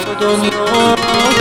تو دنیا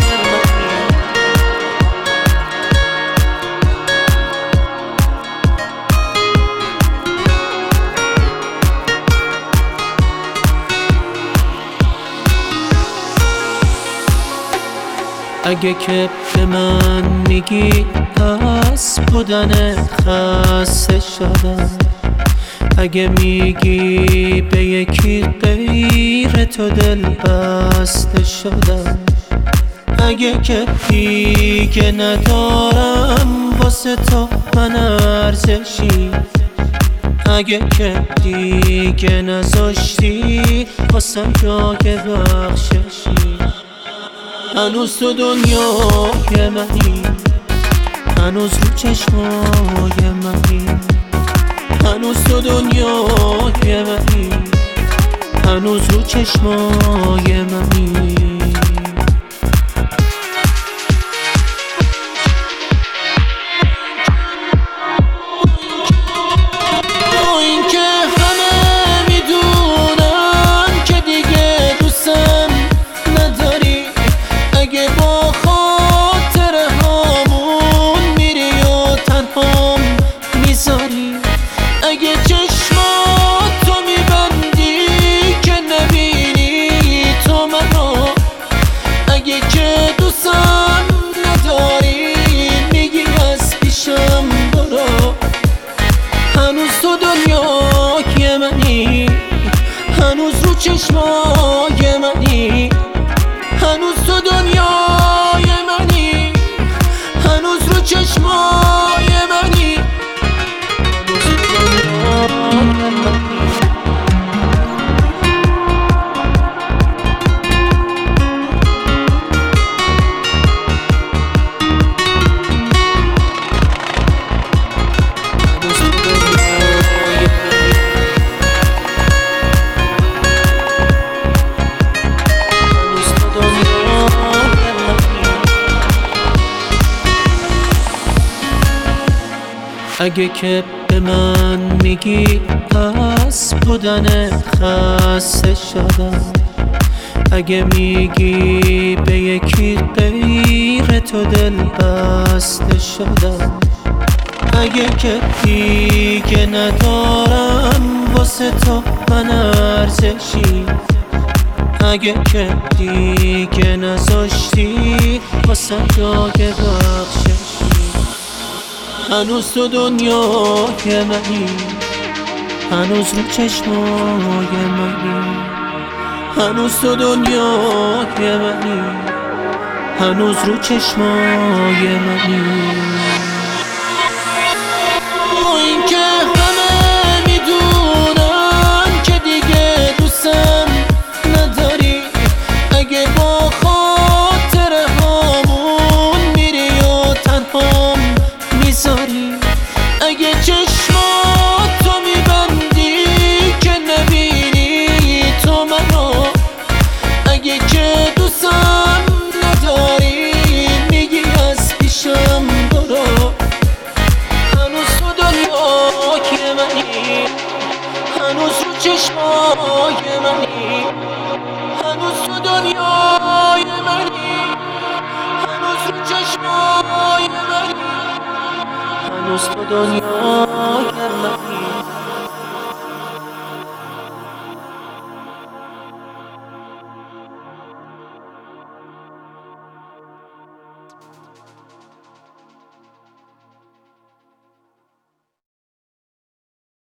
اگه که به من میگی پس بودنت خسته شدم، اگه میگی به یکی غیر تو دل بسته شدم، اگه که دیگه ندارم واسه تو من ارزشی، اگه که دیگه نذاشتی واسم جای بخششی، هنوز تو دنیای منی، هنوز رو چشمای منی، هنوز تو دنیای منی، هنوز رو چشمای منی. اگه چشماتو میبندی که نبینی تو منو، اگه که دوستم نداری میگی از پیشم برو، هنوز تو دنیای منی، هنوز رو چشمای منی، هنوز تو دنیای منی، هنوز رو چشمای منی. اگه که به من میگی پس بودنت خسته شدم، اگه میگی به یکی غیر تو دل بسته شدم، اگه که دیگه ندارم واسه تو من ارزشی، اگه که دیگه نذاشتی واسه جای بخششی، هنوز تو دنیای منی، هنوز رو چشمای منی، هنوز تو دنیای منی، هنوز رو چشمای منی. این که همه میدونن که دیگه دوستم نداری، اگه با خاطر همون میری و تنهام میذاری، اگه چشماتو میبندی که نبینی تو منو، اگه که دوستم نداری میگی از پیشم برو، هنوز تو دنیای منی، هنوز رو چشمای منی، هنوز تو دنیای منی، هنوز رو چشمای منی، هنوز تو دنیای منی.